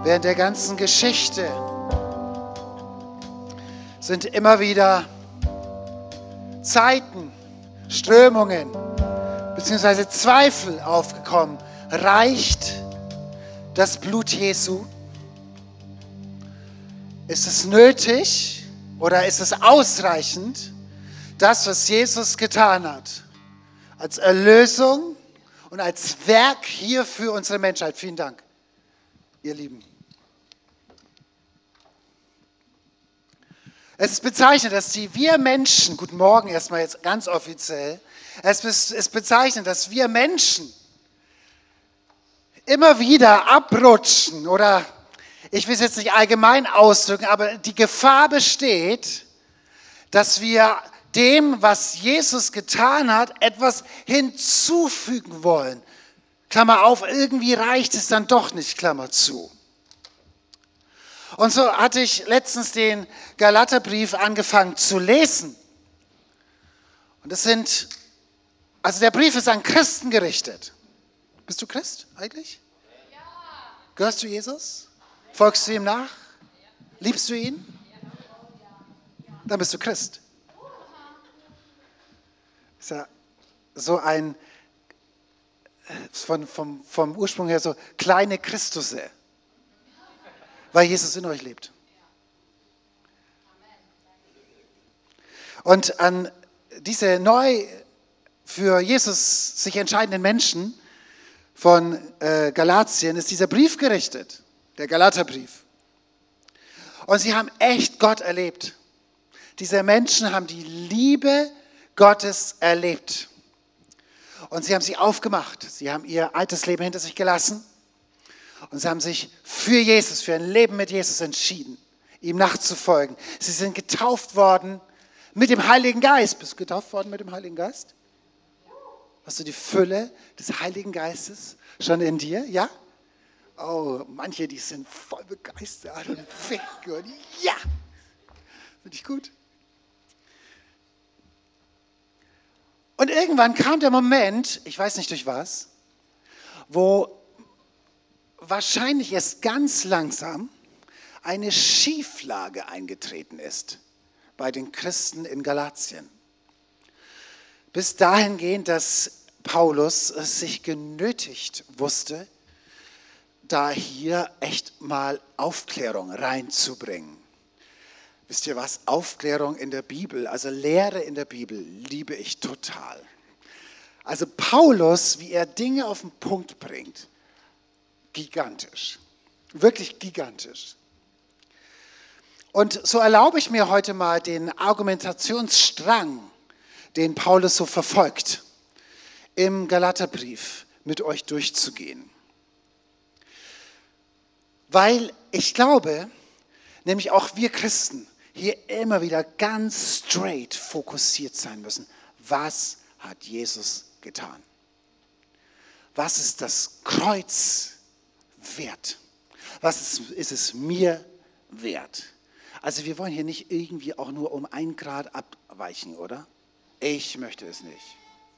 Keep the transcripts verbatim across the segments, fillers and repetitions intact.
Während der ganzen Geschichte sind immer wieder Zeiten, Strömungen bzw. Zweifel aufgekommen. Reicht das Blut Jesu? Ist es nötig oder ist es ausreichend, das, was Jesus getan hat, als Erlösung und als Werk hier für unsere Menschheit? Vielen Dank, ihr Lieben. Es ist bezeichnend, dass die wir Menschen, guten Morgen erstmal jetzt ganz offiziell, es ist bezeichnend, dass wir Menschen immer wieder abrutschen oder, ich will es jetzt nicht allgemein ausdrücken, aber die Gefahr besteht, dass wir dem, was Jesus getan hat, etwas hinzufügen wollen. Klammer auf, irgendwie reicht es dann doch nicht, Klammer zu. Und so hatte ich letztens den Galaterbrief angefangen zu lesen. Und das sind, also der Brief ist an Christen gerichtet. Bist du Christ eigentlich? Ja. Gehörst du Jesus? Folgst du ihm nach? Liebst du ihn? Dann bist du Christ. Ist ja so ein, von, vom, vom Ursprung her so kleine Christusse. Weil Jesus in euch lebt. Und an diese neu für Jesus sich entscheidenden Menschen von äh, Galatien ist dieser Brief gerichtet, der Galaterbrief. Und sie haben echt Gott erlebt. Diese Menschen haben die Liebe Gottes erlebt. Und sie haben sich aufgemacht. Sie haben ihr altes Leben hinter sich gelassen. Und sie haben sich für Jesus, für ein Leben mit Jesus entschieden, ihm nachzufolgen. Sie sind getauft worden mit dem Heiligen Geist. Bist du getauft worden mit dem Heiligen Geist? Hast du die Fülle des Heiligen Geistes schon in dir? Ja? Oh, manche, die sind voll begeistert und weg. Und ja! Finde ich gut. Und irgendwann kam der Moment, ich weiß nicht durch was, wo wahrscheinlich erst ganz langsam eine Schieflage eingetreten ist bei den Christen in Galatien. Bis dahingehend, dass Paulus es sich genötigt wusste, da hier echt mal Aufklärung reinzubringen. Wisst ihr was? Aufklärung in der Bibel, also Lehre in der Bibel, liebe ich total. Also Paulus, wie er Dinge auf den Punkt bringt, gigantisch, wirklich gigantisch. Und so erlaube ich mir heute mal den Argumentationsstrang, den Paulus so verfolgt, im Galaterbrief mit euch durchzugehen. Weil ich glaube, nämlich auch wir Christen hier immer wieder ganz straight fokussiert sein müssen. Was hat Jesus getan? Was ist das Kreuz wert? Was ist, ist es mir wert? Also wir wollen hier nicht irgendwie auch nur um ein Grad abweichen, oder? Ich möchte es nicht.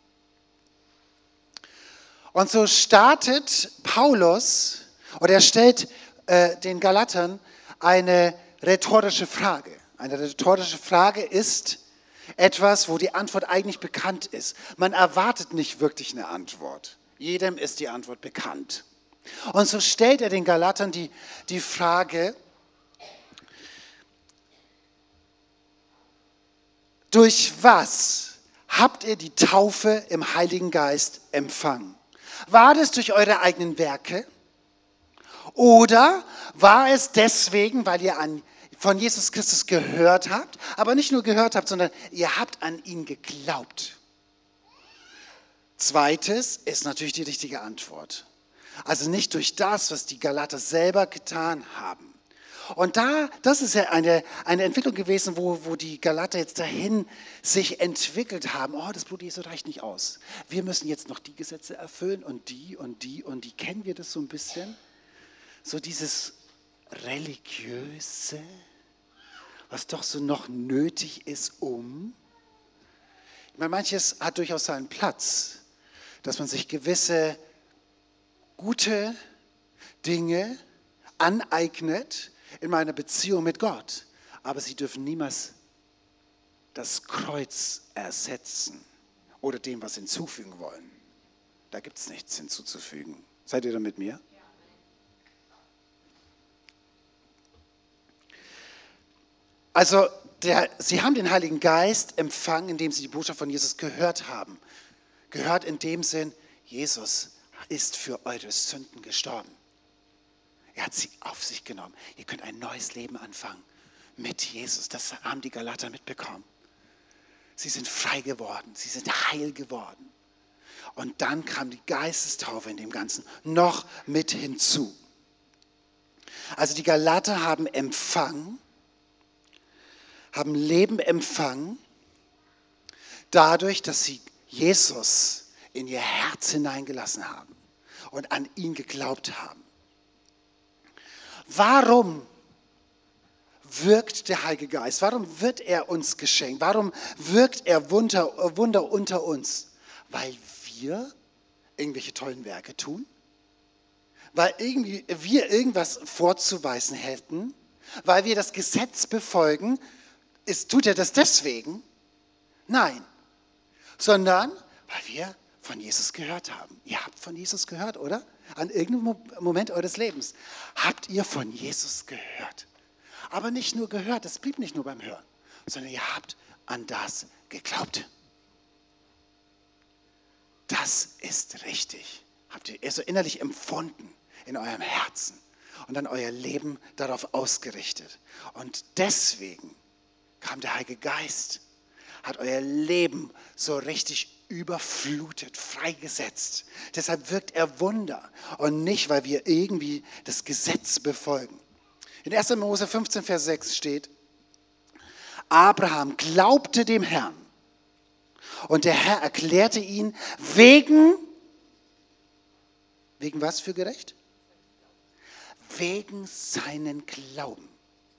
Und so startet Paulus, oder er stellt äh, den Galatern eine rhetorische Frage. Eine rhetorische Frage ist etwas, wo die Antwort eigentlich bekannt ist. Man erwartet nicht wirklich eine Antwort. Jedem ist die Antwort bekannt. Und so stellt er den Galatern die, die Frage, durch was habt ihr die Taufe im Heiligen Geist empfangen? War das durch eure eigenen Werke? Oder war es deswegen, weil ihr an, von Jesus Christus gehört habt, aber nicht nur gehört habt, sondern ihr habt an ihn geglaubt? Zweites ist natürlich die richtige Antwort. Also nicht durch das, was die Galater selber getan haben. Und da, das ist ja eine, eine Entwicklung gewesen, wo, wo die Galater jetzt dahin sich entwickelt haben. Oh, das Blut Jesu reicht nicht aus. Wir müssen jetzt noch die Gesetze erfüllen und die und die und die. Kennen wir das so ein bisschen? So dieses Religiöse, was doch so noch nötig ist, um. Ich meine, manches hat durchaus seinen Platz, dass man sich gewisse gute Dinge aneignet in meiner Beziehung mit Gott. Aber sie dürfen niemals das Kreuz ersetzen oder dem was hinzufügen wollen. Da gibt es nichts hinzuzufügen. Seid ihr da mit mir? Also, der, sie haben den Heiligen Geist empfangen, indem sie die Botschaft von Jesus gehört haben. Gehört in dem Sinn, Jesus ist für eure Sünden gestorben. Er hat sie auf sich genommen. Ihr könnt ein neues Leben anfangen mit Jesus. Das haben die Galater mitbekommen. Sie sind frei geworden. Sie sind heil geworden. Und dann kam die Geistestaufe in dem Ganzen noch mit hinzu. Also die Galater haben empfangen, haben Leben empfangen, dadurch, dass sie Jesus in ihr Herz hineingelassen haben und an ihn geglaubt haben. Warum wirkt der Heilige Geist? Warum wird er uns geschenkt? Warum wirkt er Wunder, Wunder unter uns? Weil wir irgendwelche tollen Werke tun? Weil irgendwie wir irgendwas vorzuweisen hätten? Weil wir das Gesetz befolgen? Ist, tut er das deswegen? Nein. Sondern weil wir von Jesus gehört haben. Ihr habt von Jesus gehört, oder? An irgendeinem Moment eures Lebens habt ihr von Jesus gehört. Aber nicht nur gehört, es blieb nicht nur beim Hören, sondern ihr habt an das geglaubt. Das ist richtig. Habt ihr so innerlich empfunden in eurem Herzen und dann euer Leben darauf ausgerichtet. Und deswegen kam der Heilige Geist, hat euer Leben so richtig überflutet, freigesetzt. Deshalb wirkt er Wunder und nicht, weil wir irgendwie das Gesetz befolgen. In erster Mose fünfzehn, Vers sechs steht, Abraham glaubte dem Herrn und der Herr erklärte ihn wegen, wegen was für gerecht? Wegen seinen Glauben.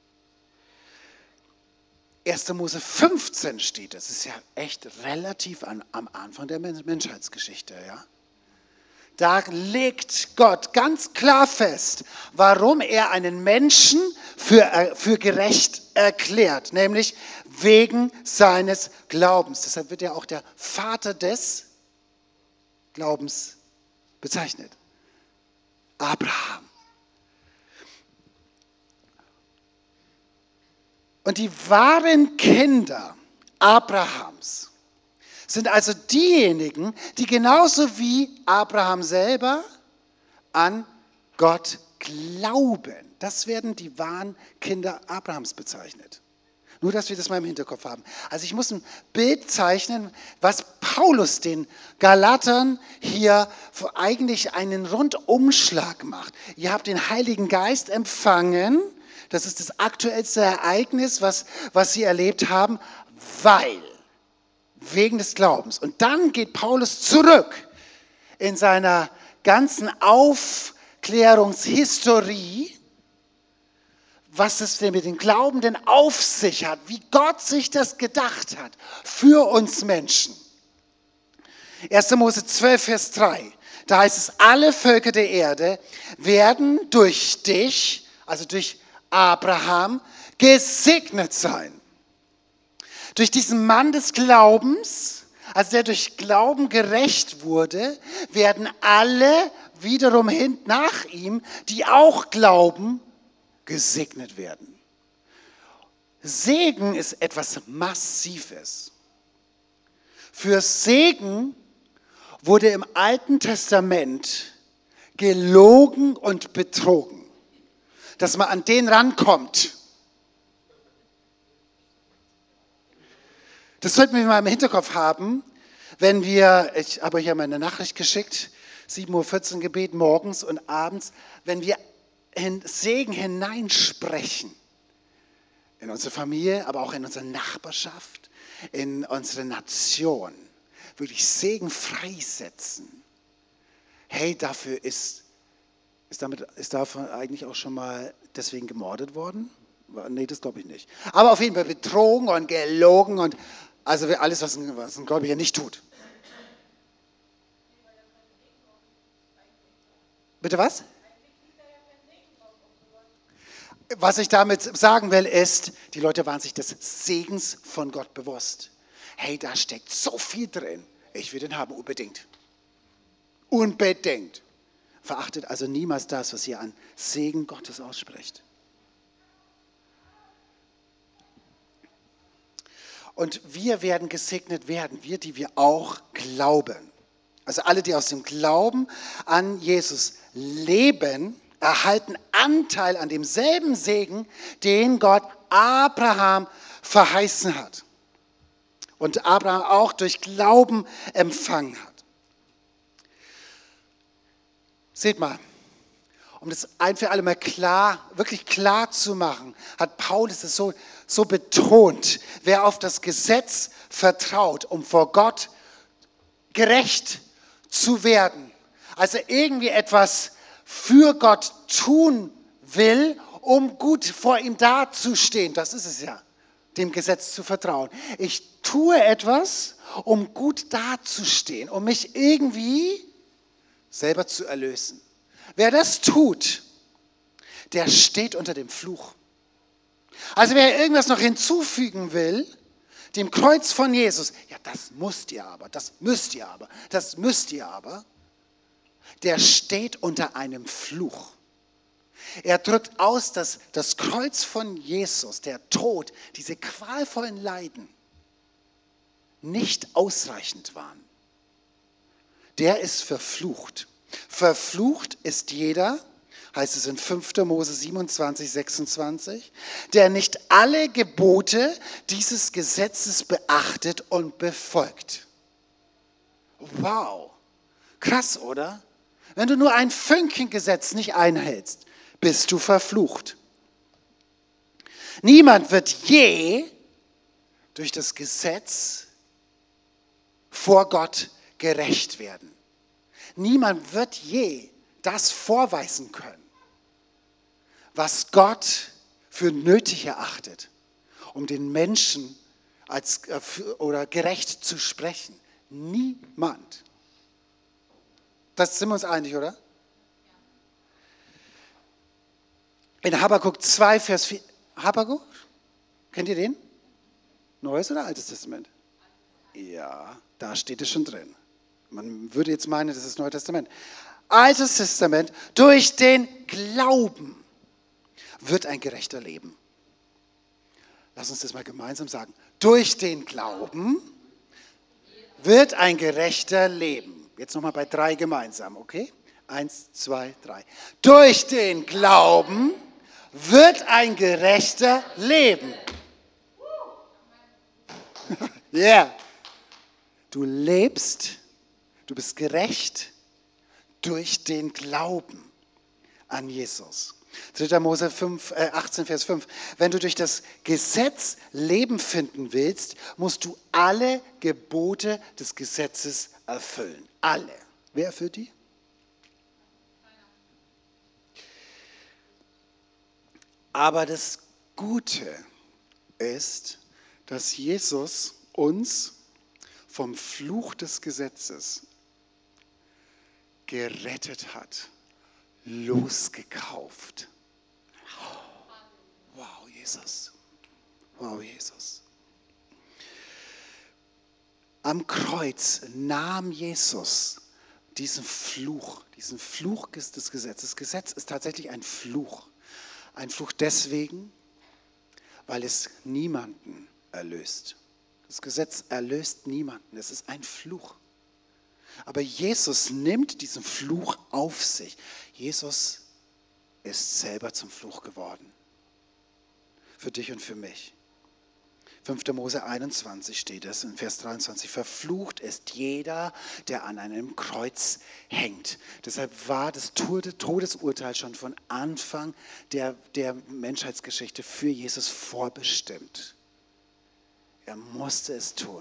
erster Mose fünfzehn steht, das ist ja echt relativ an, am Anfang der Menschheitsgeschichte, ja. Da legt Gott ganz klar fest, warum er einen Menschen für, für gerecht erklärt, nämlich wegen seines Glaubens. Deshalb wird er auch der Vater des Glaubens bezeichnet. Abraham. Und die wahren Kinder Abrahams sind also diejenigen, die genauso wie Abraham selber an Gott glauben. Das werden die wahren Kinder Abrahams bezeichnet. Nur, dass wir das mal im Hinterkopf haben. Also ich muss ein Bild zeichnen, was Paulus den Galatern hier eigentlich einen Rundumschlag macht. Ihr habt den Heiligen Geist empfangen. Das ist das aktuellste Ereignis, was, was sie erlebt haben, weil, wegen des Glaubens. Und dann geht Paulus zurück in seiner ganzen Aufklärungshistorie, was es denn mit den Glaubenden auf sich hat, wie Gott sich das gedacht hat für uns Menschen. erster Mose zwölf, Vers drei, da heißt es, alle Völker der Erde werden durch dich, also durch Abraham, gesegnet sein. Durch diesen Mann des Glaubens, also der durch Glauben gerecht wurde, werden alle wiederum hin nach ihm, die auch glauben, gesegnet werden. Segen ist etwas Massives. Für Segen wurde im Alten Testament gelogen und betrogen, dass man an den rankommt. Das sollten wir mal im Hinterkopf haben, wenn wir, ich habe euch ja mal eine Nachricht geschickt, sieben Uhr vierzehn Gebet morgens und abends, wenn wir in Segen hineinsprechen, in unsere Familie, aber auch in unsere Nachbarschaft, in unsere Nation, wirklich Segen freisetzen. Hey, dafür ist, ist, damit, ist davon eigentlich auch schon mal deswegen gemordet worden? Nee, das glaube ich nicht. Aber auf jeden Fall betrogen und gelogen und also alles, was ein, was ein Gläubiger nicht tut. Bitte was? Was ich damit sagen will, ist, die Leute waren sich des Segens von Gott bewusst. Hey, da steckt so viel drin. Ich will den haben, unbedingt. Unbedingt. Verachtet also niemals das, was ihr an Segen Gottes ausspricht. Und wir werden gesegnet werden, wir, die wir auch glauben. Also alle, die aus dem Glauben an Jesus leben, erhalten Anteil an demselben Segen, den Gott Abraham verheißen hat. Und Abraham auch durch Glauben empfangen hat. Seht mal, um das ein für alle Mal klar, wirklich klar zu machen, hat Paulus es so, so betont, wer auf das Gesetz vertraut, um vor Gott gerecht zu werden, also irgendwie etwas für Gott tun will, um gut vor ihm dazustehen, das ist es ja, dem Gesetz zu vertrauen. Ich tue etwas, um gut dazustehen, um mich irgendwie selber zu erlösen. Wer das tut, der steht unter dem Fluch. Also wer irgendwas noch hinzufügen will, dem Kreuz von Jesus, ja das müsst ihr aber, das müsst ihr aber, das müsst ihr aber, der steht unter einem Fluch. Er drückt aus, dass das Kreuz von Jesus, der Tod, diese qualvollen Leiden nicht ausreichend waren. Der ist verflucht. Verflucht ist jeder, heißt es in fünfter Mose siebenundzwanzig, sechsundzwanzig, der nicht alle Gebote dieses Gesetzes beachtet und befolgt. Wow, krass, oder? Wenn du nur ein Fünkchengesetz nicht einhältst, bist du verflucht. Niemand wird je durch das Gesetz vor Gott gerecht werden. Niemand wird je das vorweisen können, was Gott für nötig erachtet, um den Menschen als, oder gerecht zu sprechen. Niemand. Das sind wir uns einig, oder? In Habakuk zwei, Vers vier. Habakuk? Kennt ihr den? Neues oder Altes Testament? Ja, da steht es schon drin. Man würde jetzt meinen, das ist das Neue Testament. Altes Testament, durch den Glauben wird ein Gerechter leben. Lass uns das mal gemeinsam sagen. Durch den Glauben wird ein Gerechter leben. Jetzt nochmal bei drei gemeinsam, okay? Eins, zwei, drei. Durch den Glauben wird ein Gerechter leben. Ja. Yeah. Du lebst, du bist gerecht durch den Glauben an Jesus. dritter Mose fünf, äh, achtzehn, Vers fünf. Wenn du durch das Gesetz Leben finden willst, musst du alle Gebote des Gesetzes erfüllen. Alle. Wer erfüllt die? Aber das Gute ist, dass Jesus uns vom Fluch des Gesetzes gerettet hat, losgekauft. Wow, Jesus. Wow, Jesus. Am Kreuz nahm Jesus diesen Fluch, diesen Fluch des Gesetzes. Das Gesetz ist tatsächlich ein Fluch. Ein Fluch deswegen, weil es niemanden erlöst. Das Gesetz erlöst niemanden. Es ist ein Fluch. Aber Jesus nimmt diesen Fluch auf sich. Jesus ist selber zum Fluch geworden. Für dich und für mich. fünfter Mose einundzwanzig steht es in Vers dreiundzwanzig. Verflucht ist jeder, der an einem Kreuz hängt. Deshalb war das Todesurteil schon von Anfang der, der Menschheitsgeschichte für Jesus vorbestimmt. Er musste es tun,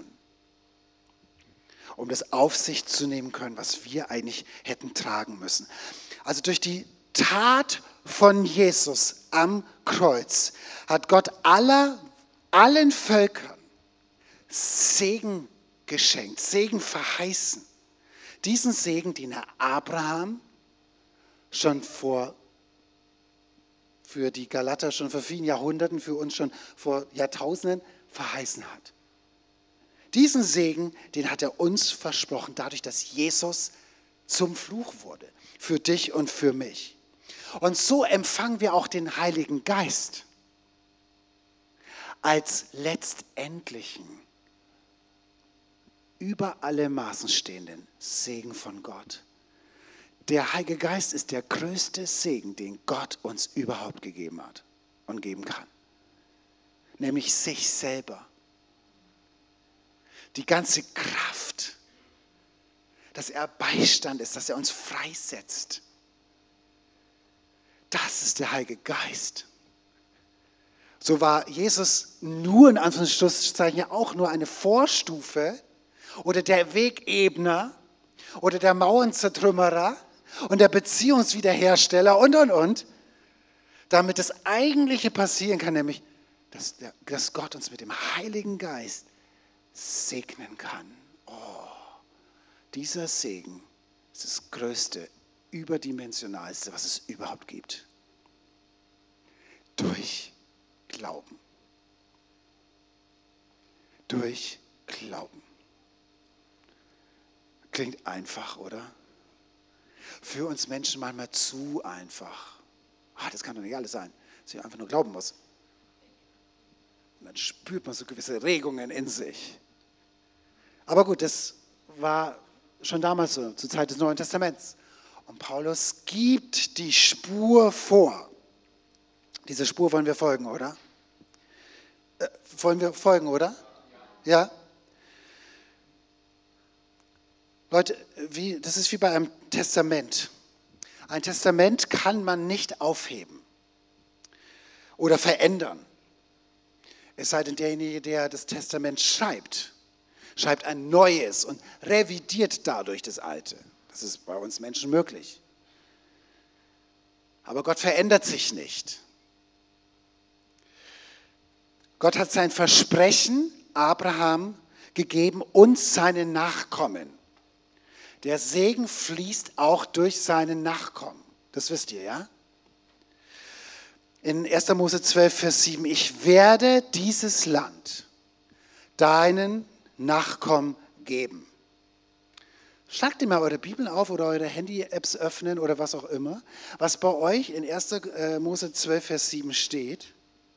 um das auf sich zu nehmen können, was wir eigentlich hätten tragen müssen. Also durch die Tat von Jesus am Kreuz hat Gott aller, allen Völkern Segen geschenkt, Segen verheißen. Diesen Segen, den er Abraham schon vor für die Galater schon vor vielen Jahrhunderten, für uns schon vor Jahrtausenden verheißen hat. Diesen Segen, den hat er uns versprochen, dadurch, dass Jesus zum Fluch wurde, für dich und für mich. Und so empfangen wir auch den Heiligen Geist als letztendlichen, über alle Maßen stehenden Segen von Gott. Der Heilige Geist ist der größte Segen, den Gott uns überhaupt gegeben hat und geben kann. Nämlich sich selber. Die ganze Kraft, dass er Beistand ist, dass er uns freisetzt. Das ist der Heilige Geist. So war Jesus nur in Anführungszeichen ja auch nur eine Vorstufe oder der Wegebner oder der Mauernzertrümmerer und der Beziehungswiederhersteller und, und, und, damit das Eigentliche passieren kann, nämlich, dass, der, dass Gott uns mit dem Heiligen Geist segnen kann. Oh, dieser Segen ist das Größte, Überdimensionalste, was es überhaupt gibt. Durch Glauben. Durch Glauben. Klingt einfach, oder? Für uns Menschen manchmal zu einfach. Ah, das kann doch nicht alles sein, dass ich einfach nur glauben muss. Und dann spürt man so gewisse Regungen in sich. Aber gut, das war schon damals so, zur Zeit des Neuen Testaments. Und Paulus gibt die Spur vor. Diese Spur wollen wir folgen, oder? Äh, wollen wir folgen, oder? Ja? Leute, wie, das ist wie bei einem Testament. Ein Testament kann man nicht aufheben oder verändern. Es sei denn, derjenige, der das Testament schreibt, schreibt ein neues und revidiert dadurch das alte. Das ist bei uns Menschen möglich. Aber Gott verändert sich nicht. Gott hat sein Versprechen Abraham gegeben und seinen Nachkommen. Der Segen fließt auch durch seinen Nachkommen. Das wisst ihr, ja? In erster Mose zwölf, Vers sieben. Ich werde dieses Land deinen Nachkommen geben. Schlagt ihr mal eure Bibel auf oder eure Handy-Apps öffnen oder was auch immer, was bei euch in erster Mose zwölf, Vers sieben steht.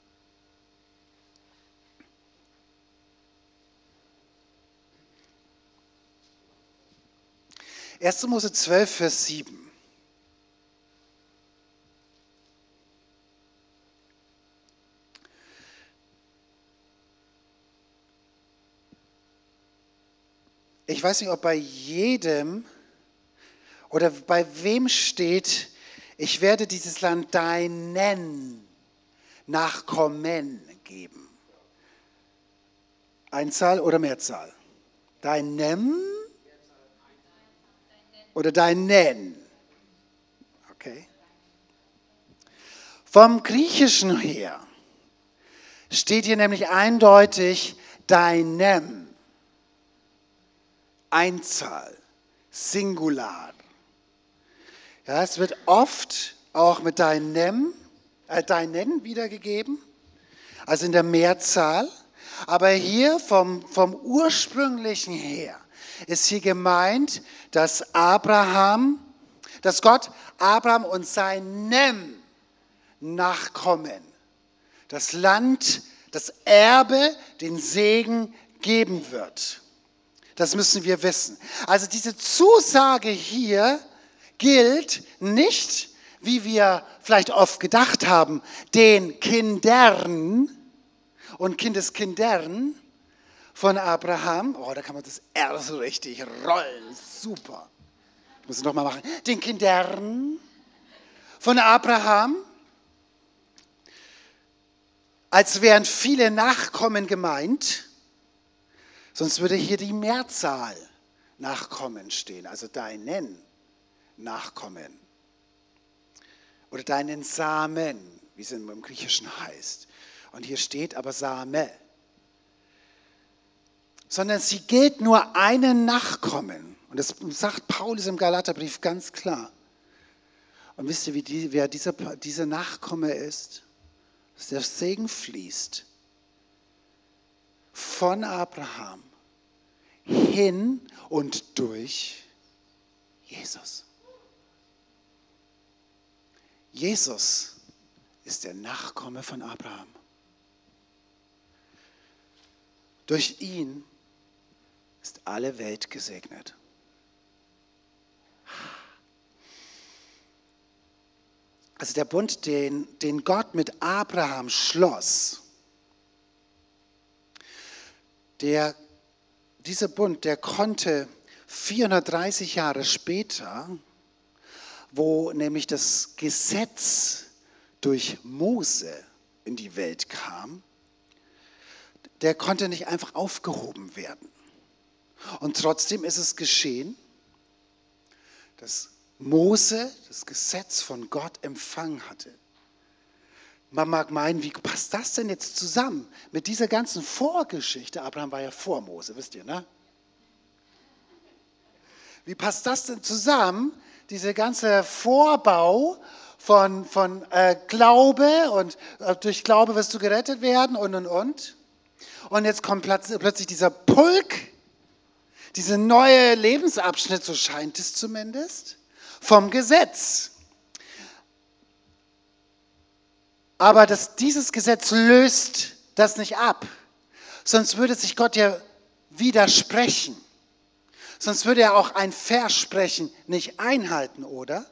erster Mose zwölf, Vers sieben. Ich weiß nicht, ob bei jedem oder bei wem steht, ich werde dieses Land deinen Nachkommen geben. Einzahl oder Mehrzahl? Deinem oder deinen? Okay. Vom Griechischen her steht hier nämlich eindeutig deinem. Einzahl, Singular. Ja, es wird oft auch mit deinem, äh, deinen wiedergegeben, also in der Mehrzahl. Aber hier vom, vom ursprünglichen her ist hier gemeint, dass Abraham, dass Gott Abraham und seinem Nachkommen das Land, das Erbe, den Segen geben wird. Das müssen wir wissen. Also diese Zusage hier gilt nicht, wie wir vielleicht oft gedacht haben, den Kindern und Kindeskindern von Abraham. Oh, da kann man das R so richtig rollen. Super. Ich muss es nochmal machen. Den Kindern von Abraham, als wären viele Nachkommen gemeint. Sonst würde hier die Mehrzahl Nachkommen stehen, also deinen Nachkommen. Oder deinen Samen, wie es im Griechischen heißt. Und hier steht aber Same. Sondern sie gilt nur einen Nachkommen. Und das sagt Paulus im Galaterbrief ganz klar. Und wisst ihr, wie die, wer dieser, dieser Nachkomme ist? Dass der Segen fließt von Abraham hin und durch Jesus. Jesus ist der Nachkomme von Abraham. Durch ihn ist alle Welt gesegnet. Also der Bund, den, den Gott mit Abraham schloss, der, dieser Bund, der konnte vierhundertdreißig Jahre später, wo nämlich das Gesetz durch Mose in die Welt kam, der konnte nicht einfach aufgehoben werden. Und trotzdem ist es geschehen, dass Mose das Gesetz von Gott empfangen hatte. Man mag meinen, wie passt das denn jetzt zusammen mit dieser ganzen Vorgeschichte? Abraham war ja vor Mose, wisst ihr, ne? Wie passt das denn zusammen, dieser ganze Vorbau von, von äh, Glaube und äh, durch Glaube wirst du gerettet werden und, und, und. Und jetzt kommt plötzlich dieser Pulk, dieser neue Lebensabschnitt, so scheint es zumindest, vom Gesetz. Aber das, dieses Gesetz löst das nicht ab. Sonst würde sich Gott ja widersprechen. Sonst würde er auch ein Versprechen nicht einhalten, oder?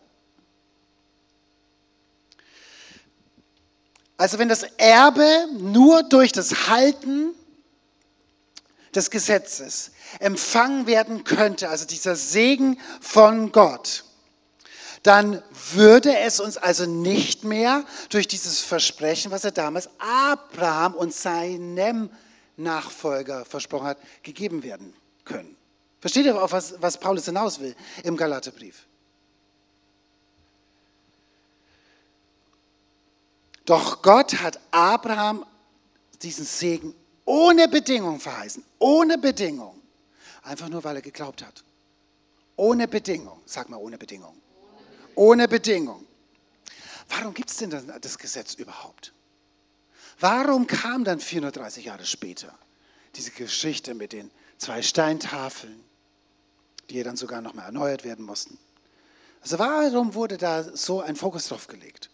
Also wenn das Erbe nur durch das Halten des Gesetzes empfangen werden könnte, also dieser Segen von Gott, dann würde es uns also nicht mehr durch dieses Versprechen, was er damals Abraham und seinem Nachfolger versprochen hat, gegeben werden können. Versteht ihr, auf was, was Paulus hinaus will im Galaterbrief? Doch Gott hat Abraham diesen Segen ohne Bedingung verheißen. Ohne Bedingung. Einfach nur, weil er geglaubt hat. Ohne Bedingung. Sag mal, ohne Bedingung. Ohne Bedingung. Warum gibt es denn das Gesetz überhaupt? Warum kam dann vierhundertdreißig Jahre später diese Geschichte mit den zwei Steintafeln, die ja dann sogar nochmal erneuert werden mussten? Also warum wurde da so ein Fokus drauf gelegt?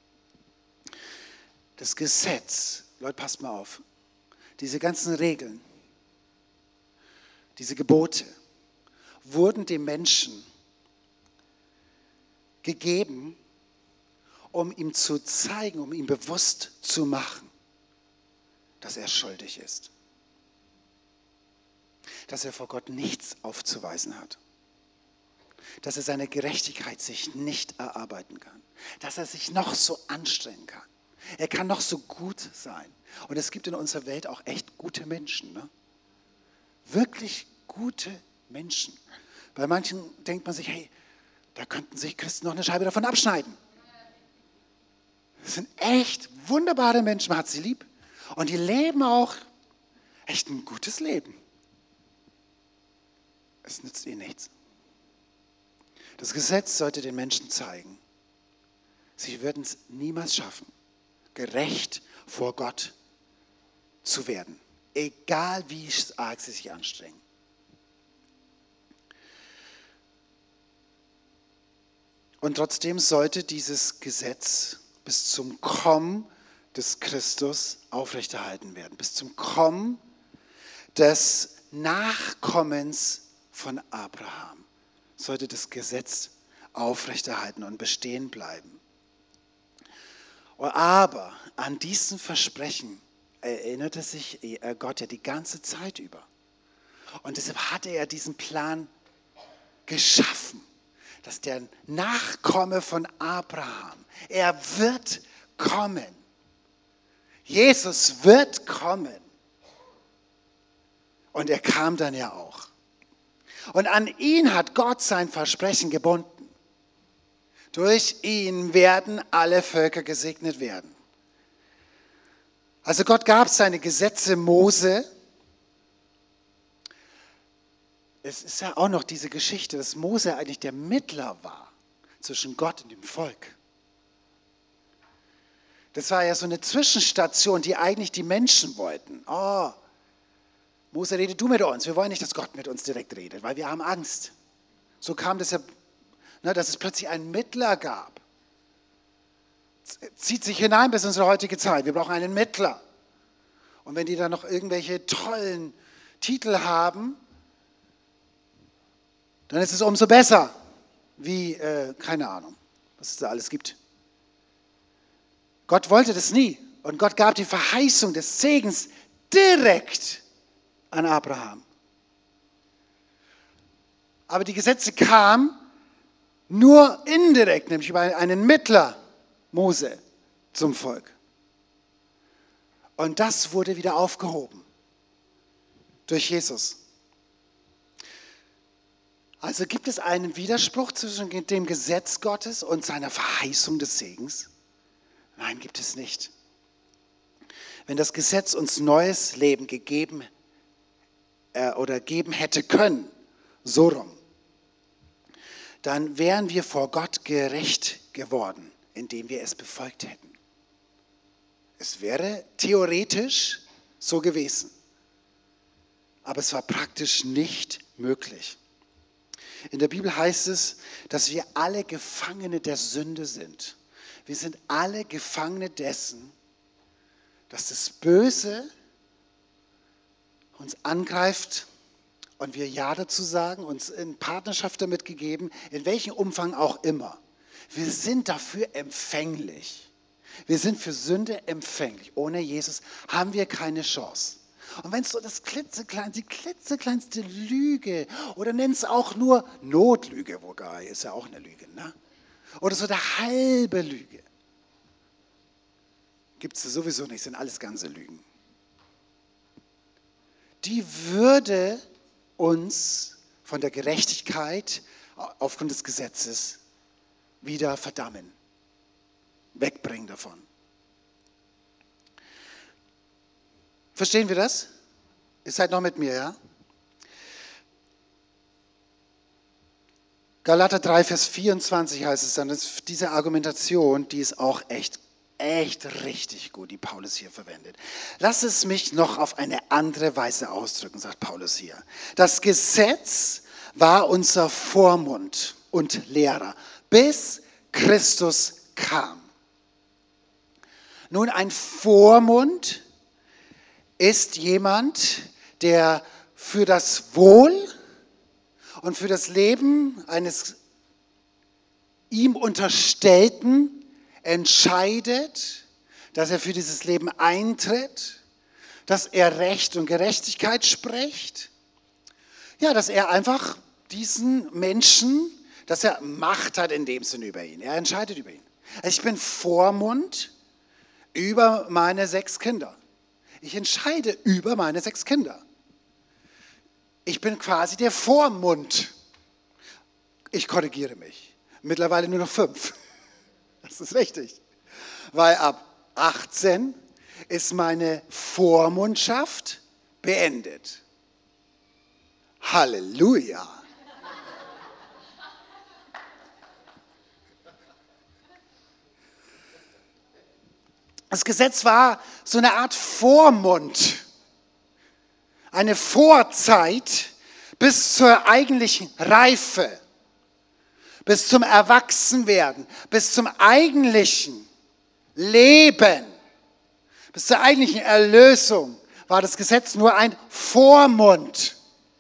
Das Gesetz, Leute, passt mal auf, diese ganzen Regeln, diese Gebote wurden dem Menschen gegeben, um ihm zu zeigen, um ihm bewusst zu machen, dass er schuldig ist. Dass er vor Gott nichts aufzuweisen hat. Dass er seine Gerechtigkeit sich nicht erarbeiten kann. Dass er sich noch so anstrengen kann. Er kann noch so gut sein. Und es gibt in unserer Welt auch echt gute Menschen. Ne? Wirklich gute Menschen. Bei manchen denkt man sich, hey, da könnten sich Christen noch eine Scheibe davon abschneiden. Das sind echt wunderbare Menschen, man hat sie lieb. Und die leben auch echt ein gutes Leben. Es nützt ihnen nichts. Das Gesetz sollte den Menschen zeigen, sie würden es niemals schaffen, gerecht vor Gott zu werden. Egal wie arg sie sich anstrengen. Und trotzdem sollte dieses Gesetz bis zum Kommen des Christus aufrechterhalten werden. Bis zum Kommen des Nachkommens von Abraham sollte das Gesetz aufrechterhalten und bestehen bleiben. Aber an diesen Versprechen erinnerte sich Gott ja die ganze Zeit über. Und deshalb hatte er diesen Plan geschaffen, dass der Nachkomme von Abraham, er wird kommen. Jesus wird kommen. Und er kam dann ja auch. Und an ihn hat Gott sein Versprechen gebunden. Durch ihn werden alle Völker gesegnet werden. Also Gott gab seine Gesetze Mose. Es ist ja auch noch diese Geschichte, dass Mose eigentlich der Mittler war zwischen Gott und dem Volk. Das war ja so eine Zwischenstation, die eigentlich die Menschen wollten. Oh, Mose, rede du mit uns. Wir wollen nicht, dass Gott mit uns direkt redet, weil wir haben Angst. So kam das ja, ne, dass es plötzlich einen Mittler gab. Zieht sich hinein bis in unsere heutige Zeit. Wir brauchen einen Mittler. Und wenn die dann noch irgendwelche tollen Titel haben, dann ist es umso besser. Wie, äh, keine Ahnung, was es da alles gibt. Gott wollte das nie. Und Gott gab die Verheißung des Segens direkt an Abraham. Aber die Gesetze kamen nur indirekt, nämlich über einen Mittler, Mose, zum Volk. Und das wurde wieder aufgehoben durch Jesus. Also gibt es einen Widerspruch zwischen dem Gesetz Gottes und seiner Verheißung des Segens? Nein, gibt es nicht. Wenn das Gesetz uns neues Leben gegeben äh, oder geben hätte können, so rum, dann wären wir vor Gott gerecht geworden, indem wir es befolgt hätten. Es wäre theoretisch so gewesen, aber es war praktisch nicht möglich. In der Bibel heißt es, dass wir alle Gefangene der Sünde sind. Wir sind alle Gefangene dessen, dass das Böse uns angreift und wir Ja dazu sagen, uns in Partnerschaft damit gegeben, in welchem Umfang auch immer. Wir sind dafür empfänglich. Wir sind für Sünde empfänglich. Ohne Jesus haben wir keine Chance. Und wenn es so das klitzekleinste, die klitzekleinste Lüge oder nenn es auch nur Notlüge, wobei ist ja auch eine Lüge, ne? Oder so eine halbe Lüge. Gibt es sowieso nicht, sind alles ganze Lügen. Die würde uns von der Gerechtigkeit aufgrund des Gesetzes wieder verdammen, wegbringen davon. Verstehen wir das? Ihr seid noch mit mir, ja? Galater drei, Vers vierundzwanzig heißt es dann, dass diese Argumentation, die ist auch echt, echt richtig gut, die Paulus hier verwendet. Lass es mich noch auf eine andere Weise ausdrücken, sagt Paulus hier. Das Gesetz war unser Vormund und Lehrer, bis Christus kam. Nun, ein Vormund ist jemand, der für das Wohl und für das Leben eines ihm Unterstellten entscheidet, dass er für dieses Leben eintritt, dass er Recht und Gerechtigkeit spricht. Ja, dass er einfach diesen Menschen, dass er Macht hat in dem Sinne über ihn. Er entscheidet über ihn. Also ich bin Vormund über meine sechs Kinder. Ich entscheide über meine sechs Kinder. Ich bin quasi der Vormund. Ich korrigiere mich. Mittlerweile nur noch fünf. Das ist richtig. Weil ab achtzehn ist meine Vormundschaft beendet. Halleluja. Das Gesetz war so eine Art Vormund, eine Vorzeit bis zur eigentlichen Reife, bis zum Erwachsenwerden, bis zum eigentlichen Leben, bis zur eigentlichen Erlösung war das Gesetz nur ein Vormund.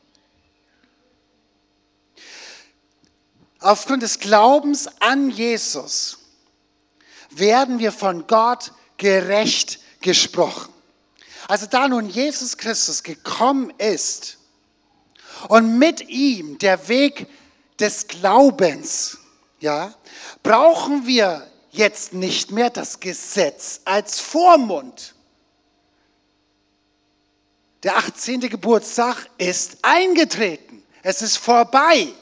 Aufgrund des Glaubens an Jesus werden wir von Gott gerecht gesprochen. Also da nun Jesus Christus gekommen ist und mit ihm der Weg des Glaubens, ja, brauchen wir jetzt nicht mehr das Gesetz als Vormund. Der achtzehnte Geburtstag ist eingetreten. Es ist vorbei.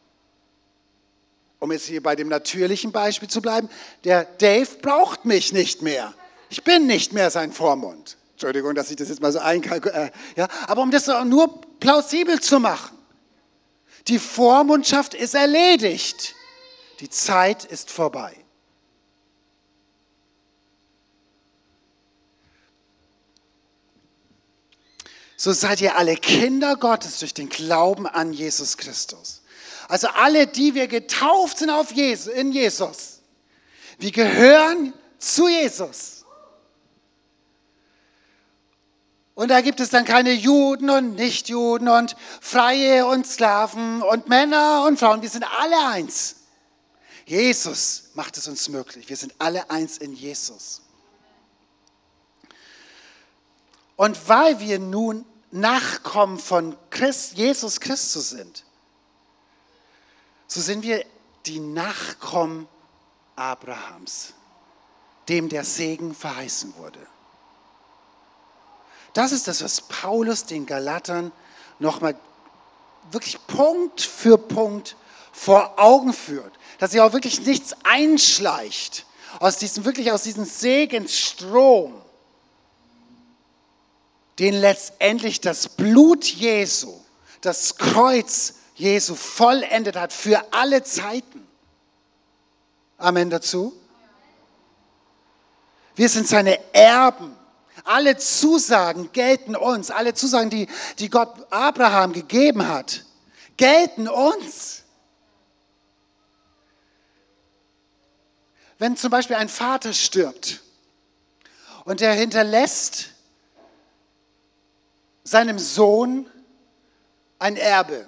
Um jetzt hier bei dem natürlichen Beispiel zu bleiben, der Dave braucht mich nicht mehr. Ich bin nicht mehr sein Vormund. Entschuldigung, dass ich das jetzt mal so einkalkuliere. Äh, ja, aber um das nur plausibel zu machen. Die Vormundschaft ist erledigt. Die Zeit ist vorbei. So seid ihr alle Kinder Gottes durch den Glauben an Jesus Christus. Also alle, die wir getauft sind auf Jesus, in Jesus. Wir gehören zu Jesus. Und da gibt es dann keine Juden und Nichtjuden und Freie und Sklaven und Männer und Frauen. Wir sind alle eins. Jesus macht es uns möglich. Wir sind alle eins in Jesus. Und weil wir nun Nachkommen von Christ, Jesus Christus sind, so sind wir die Nachkommen Abrahams, dem der Segen verheißen wurde. Das ist das, was Paulus den Galatern nochmal wirklich Punkt für Punkt vor Augen führt. Dass sich auch wirklich nichts einschleicht aus diesem, wirklich aus diesem Segensstrom, den letztendlich das Blut Jesu, das Kreuz Jesu vollendet hat für alle Zeiten. Amen dazu. Wir sind seine Erben. Alle Zusagen gelten uns. Alle Zusagen, die, die Gott Abraham gegeben hat, gelten uns. Wenn zum Beispiel ein Vater stirbt und er hinterlässt seinem Sohn ein Erbe.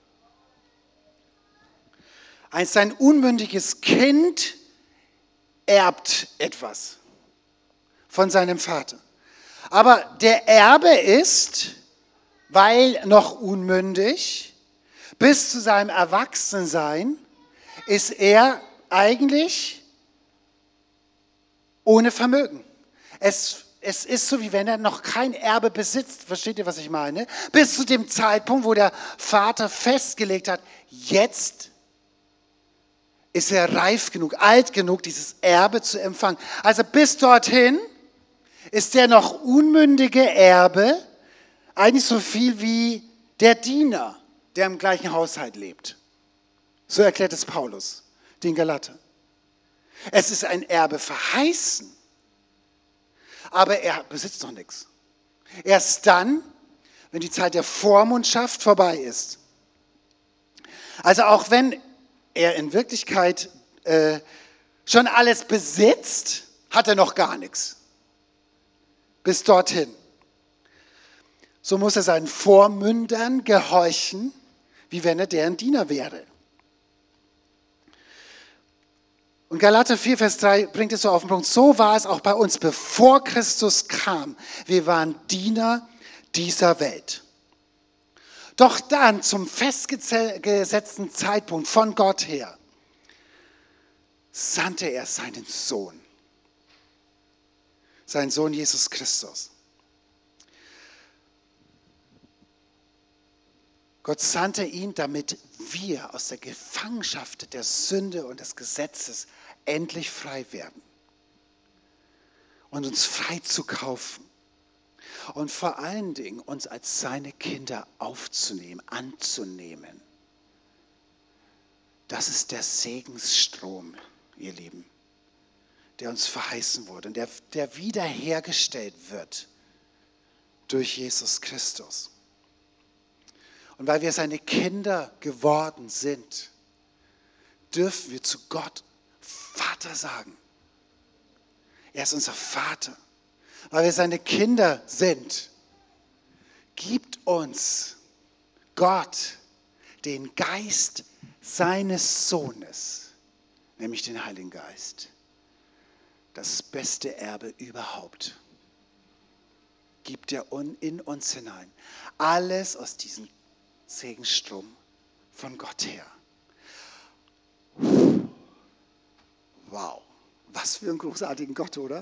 Ein, sein unmündiges Kind erbt etwas von seinem Vater. Aber der Erbe ist, weil noch unmündig, bis zu seinem Erwachsensein, ist er eigentlich ohne Vermögen. Es Es ist so, wie wenn er noch kein Erbe besitzt. Versteht ihr, was ich meine? Bis zu dem Zeitpunkt, wo der Vater festgelegt hat, jetzt ist er reif genug, alt genug, dieses Erbe zu empfangen. Also bis dorthin ist der noch unmündige Erbe eigentlich so viel wie der Diener, der im gleichen Haushalt lebt. So erklärt es Paulus, den Galater. Es ist ein Erbe verheißen. Aber er besitzt noch nichts. Erst dann, wenn die Zeit der Vormundschaft vorbei ist. Also auch wenn er in Wirklichkeit äh, schon alles besitzt, hat er noch gar nichts. Bis dorthin. So muss er seinen Vormündern gehorchen, wie wenn er deren Diener wäre. Und Galater vier, Vers drei bringt es so auf den Punkt. So war es auch bei uns, bevor Christus kam. Wir waren Diener dieser Welt. Doch dann, zum festgesetzten Zeitpunkt von Gott her, sandte er seinen Sohn. Seinen Sohn Jesus Christus. Gott sandte ihn, damit wir aus der Gefangenschaft der Sünde und des Gesetzes endlich frei werden und uns frei zu kaufen und vor allen Dingen uns als seine Kinder aufzunehmen, anzunehmen. Das ist der Segensstrom, ihr Lieben, der uns verheißen wurde und der, der wiederhergestellt wird durch Jesus Christus. Und weil wir seine Kinder geworden sind, dürfen wir zu Gott Vater sagen. Er ist unser Vater. Weil wir seine Kinder sind, gibt uns Gott den Geist seines Sohnes, nämlich den Heiligen Geist. Das beste Erbe überhaupt. Gibt er in uns hinein. Alles aus diesem Segensstrom von Gott her. Wow, was für einen großartigen Gott, oder?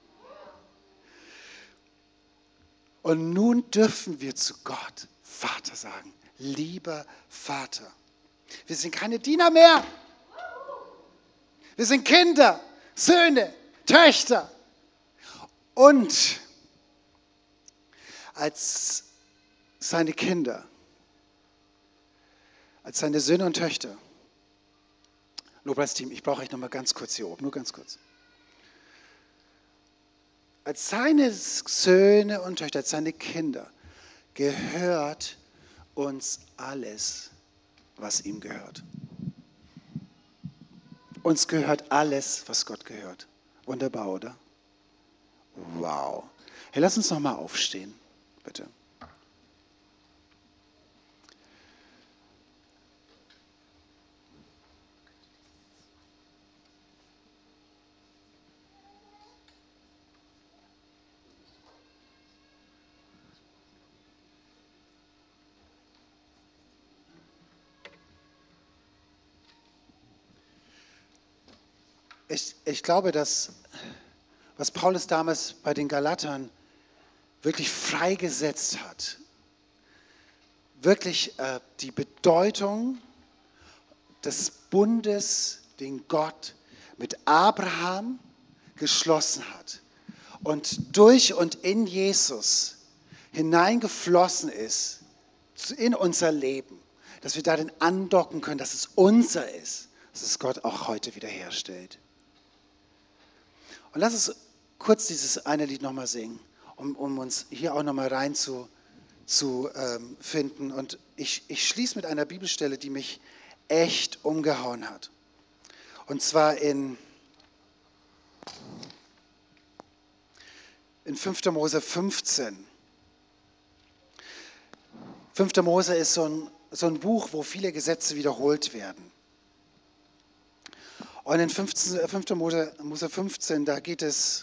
Und nun dürfen wir zu Gott Vater sagen. Lieber Vater. Wir sind keine Diener mehr. Wir sind Kinder, Söhne, Töchter. Und als seine Kinder, als seine Söhne und Töchter, Lobpreisteam, ich brauche euch noch mal ganz kurz hier oben, nur ganz kurz. Als seine Söhne und Töchter, als seine Kinder, gehört uns alles, was ihm gehört. Uns gehört alles, was Gott gehört. Wunderbar, oder? Wow. Hey, lass uns noch mal aufstehen, bitte. Ich, ich glaube, dass, was Paulus damals bei den Galatern wirklich freigesetzt hat, wirklich äh, die Bedeutung des Bundes, den Gott mit Abraham geschlossen hat und durch und in Jesus hineingeflossen ist in unser Leben, dass wir darin andocken können, dass es unser ist, dass es Gott auch heute wiederherstellt. Und lass uns kurz dieses eine Lied nochmal singen, um, um uns hier auch nochmal rein zu, zu ähm, finden. Und ich, ich schließe mit einer Bibelstelle, die mich echt umgehauen hat. Und zwar in, in fünfter Mose fünfzehn. fünfter Mose ist so ein, so ein Buch, wo viele Gesetze wiederholt werden. Und in fünfter Mose fünfzehn, da geht es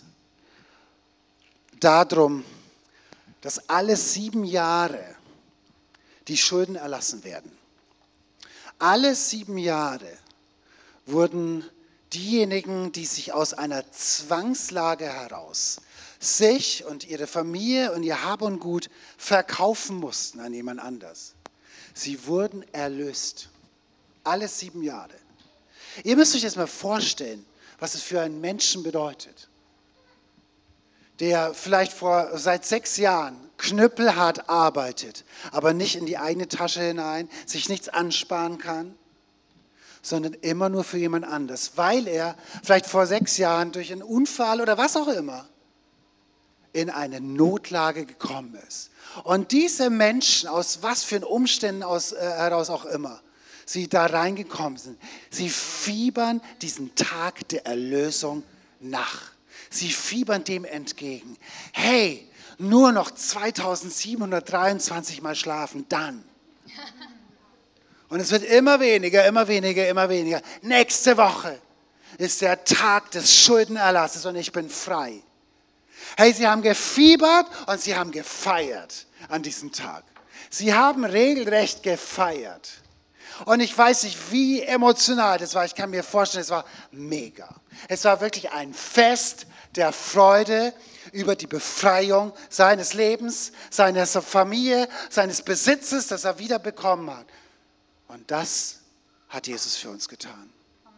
darum, dass alle sieben Jahre die Schulden erlassen werden. Alle sieben Jahre wurden diejenigen, die sich aus einer Zwangslage heraus sich und ihre Familie und ihr Hab und Gut verkaufen mussten an jemand anders. Sie wurden erlöst. Alle sieben Jahre. Ihr müsst euch jetzt mal vorstellen, was es für einen Menschen bedeutet, der vielleicht vor, seit sechs Jahren knüppelhart arbeitet, aber nicht in die eigene Tasche hinein, sich nichts ansparen kann, sondern immer nur für jemand anders, weil er vielleicht vor sechs Jahren durch einen Unfall oder was auch immer in eine Notlage gekommen ist. Und diese Menschen, aus was für Umständen aus, äh, heraus auch immer, sie da reingekommen sind, sie fiebern diesen Tag der Erlösung nach. Sie fiebern dem entgegen. Hey, nur noch zweitausendsiebenhundertdreiundzwanzig Mal schlafen, dann. Und es wird immer weniger, immer weniger, immer weniger. Nächste Woche ist der Tag des Schuldenerlasses und ich bin frei. Hey, sie haben gefiebert und sie haben gefeiert an diesem Tag. Sie haben regelrecht gefeiert. Und ich weiß nicht, wie emotional das war. Ich kann mir vorstellen, es war mega. Es war wirklich ein Fest der Freude über die Befreiung seines Lebens, seiner Familie, seines Besitzes, das er wieder bekommen hat. Und das hat Jesus für uns getan.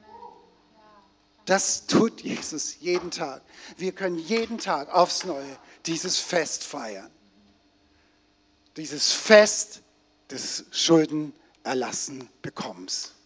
Das tut Jesus jeden Tag. Wir können jeden Tag aufs Neue dieses Fest feiern. Dieses Fest des Schuldenerlassen bekommens.